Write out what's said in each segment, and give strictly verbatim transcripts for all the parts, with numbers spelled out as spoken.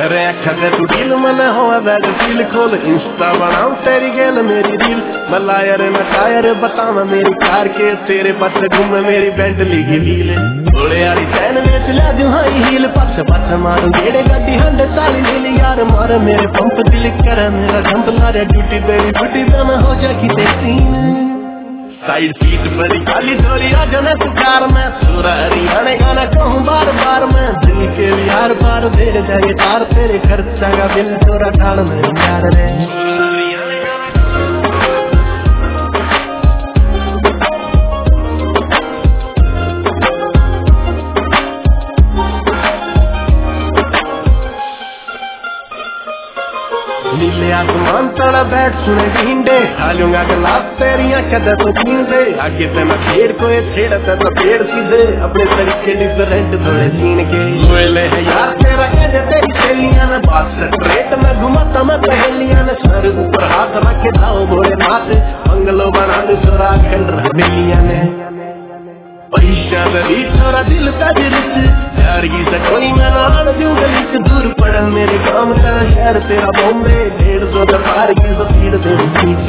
करे खदे तू दिल मन होवे बैड फील खोल इंस्टा बनाऊं तेरी गेल मेरी रील मैं लायर न टायर बतावा मेरी कार के तेरे पास घूमे मेरी बेंटली की व्हील थोड़े यारी चैन में चला दूं हाई हील पास पास मारूं गेड़े गड्डी हंड साली नीली यार मार मेरे पंप दिल करे मेरा जंप लारे ड्यूटी तेरी ड्यूटी पे मैं हो जा की सीन साइड सीट पर खाली थोड़ी आ जाना तू कार में सूरा हरियाणा गाना कहूँ बार बार मैं दिल के यार बार दे जाए तार तेरे खर्चा का बिल थोड़ा ठाड़ में यार रे नीले आसमान तड़ा बैठ सुने ढींडे खालूंगा गलास तेरियां कदर तो पींदे आगे ते मैं पेड़ को ये छेड़ा ते तो पेड़ सीधे अपने तरीके डिफरेंट थोड़े सीन के मोले है यार तेरा कहते तेरी सहेलियां ने बात स्ट्रेट में घुमाता मैं पहेलियां ने सर ऊपर हाथ रखे दाओ भोले नाथ बंगलो बना दे सोरा खेल रहा बेलियां ने पैसा दरी थोड़ा दिल का दिरिस यार की से कोई मैं नान दूं गली से दूर पड़ा मेरे काम का शहर तेरा बॉम्बे डेढ़ सौ दफार की स्पीड से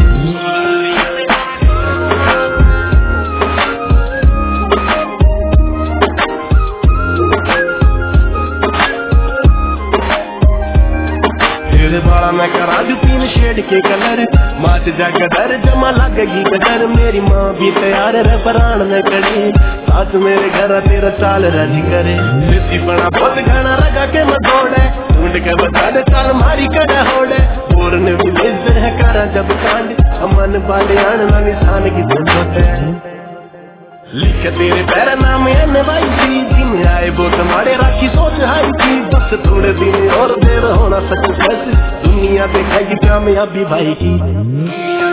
बाड़ा मैं करा दू तीन शेड के कलर माच जाकर डर जमा लगेगी कदर मेरी माँ भी तैयार है परान में खड़ी साथ मेरे घर तेरा चाल राजी करे सिद्धि बना बहुत घना लगा के मैं दौड़े ढूंढ के बता दे चाल मारी कड़ा होड़े और ने भी बेजर है करा जब कांड अमन बाले आना निशान की जरूरत है लिख तेरे पैर नाम है भाई जी दिन आए वो तुम्हारे राखी सोच हाई थी बस थोड़े दिन और देर होना सक्सेस दुनिया देखेगी कामयाबी भाई की।